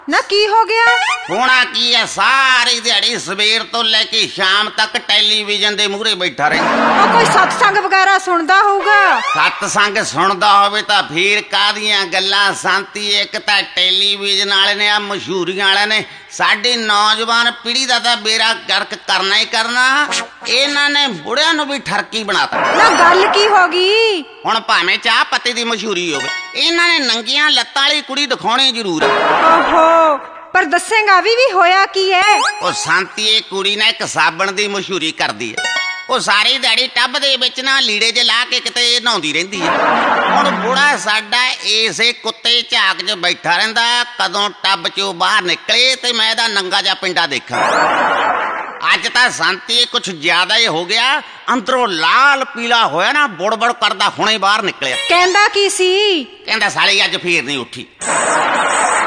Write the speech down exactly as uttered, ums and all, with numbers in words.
ਨਾ ਕੀ ਹੋ ਗਿਆ? ਹੋਣਾ ਕੀ ਹੈ, ਸਾਰੀ ਦਿਹਾੜੀ ਸਵੇਰ ਤੋਂ ਲੈ ਕੇ ਸ਼ਾਮ ਤੱਕ ਟੈਲੀਵਿਜ਼ਨ ਦੇ ਮੂਹਰੇ ਬੈਠਾ ਰਹਿੰਦਾ। ਉਹ ਕੋਈ ਸਤਸੰਗ ਵਗੈਰਾ ਸੁਣਦਾ ਹੋਊਗਾ। ਸਤਸੰਗ ਸੁਣਦਾ ਹੋਵੇ ਤਾਂ ਫੇਰ ਕਾਹਦੀਆਂ ਗੱਲਾਂ ਸ਼ਾਂਤੀ। ਇੱਕ ਤਾਂ ਟੈਲੀਵਿਜ਼ਨ ਵਾਲੇ ਨੇ, ਆ ਮਸ਼ਹੂਰੀਆਂ ਵਾਲਿਆਂ ਨੇ ਸਾਡੀ ਨੌਜਵਾਨ ਪੀੜ੍ਹੀ ਦਾ ਤਾਂ ਬੇੜਾ ਗਰਕ ਕਰਨਾ ਹੀ ਕਰਨਾ। ਇਹਨਾਂ ਨੇ ਬੁੜਿਆਂ ਨੂੰ ਵੀ ਠਰਕੀ ਬਣਾਤਾ। ਨਾ ਗੱਲ ਕੀ ਹੋ ਗਈ? ਹੁਣ ਭਾਵੇਂ ਚਾਹ ਪੱਤੀ ਦੀ ਮਸ਼ਹੂਰੀ ਹੋਵੇ, ਇਹਨਾਂ ਨੇ ਨੰਗੀਆਂ ਲੱਤਾਂ ਵਾਲੀ ਕੁੜੀ ਦਿਖਾਉਣੀ ਜ਼ਰੂਰ ਹੈ। ਓਹੋ, ਪਰ ਦੱਸੇਗਾ ਵੀ ਵੀ ਹੋਇਆ ਕੀ ਹੈ? ਉਹ ਸ਼ਾਂਤੀ ਇਹ ਕੁੜੀ ਨਾ ਇੱਕ ਸਾਬਣ ਦੀ ਮਸ਼ਹੂਰੀ ਕਰਦੀ ਹੈ। ਉਹ ਸਾਰੀ ਦਿਹਾੜੀ ਟੱਬ ਦੇ ਵਿੱਚ ਨਾ ਲੀੜੇ ਜੇ ਲਾ ਕੇ ਕਿਤੇ ਨਹਾਉਂਦੀ ਰਹਿੰਦੀ ਹੈ। ਹੁਣ ਬੁੜਾ ਸਾਡਾ ਇਸੇ ਕੁੱਤੇ ਝਾਕ 'ਚ ਬੈਠਾ ਰਹਿੰਦਾ, ਕਦੋਂ ਟੱਬ 'ਚੋਂ ਬਾਹਰ ਨਿਕਲੇ ਤੇ ਮੈਂ ਇਹਦਾ ਨੰਗਾ ਜਿਹਾ ਪਿੰਡਾ ਦੇਖਾਂ। ਅੱਜ ਤਾਂ ਸ਼ਾਂਤੀ ਕੁਛ ਜ਼ਿਆਦਾ ਹੀ ਹੋ ਗਿਆ, ਅੰਦਰੋਂ ਲਾਲ ਪੀਲਾ ਹੋਇਆ ਨਾ, ਬੁੜ-ਬੁੜ ਕਰਦਾ ਹੁਣੇ ਬਾਹਰ ਨਿਕਲਿਆ। ਕਹਿੰਦਾ ਕੀ ਸੀ? ਕਹਿੰਦਾ ਸਾਲੀ ਅੱਜ ਫੇਰ ਨਹੀਂ ਉੱਠੀ।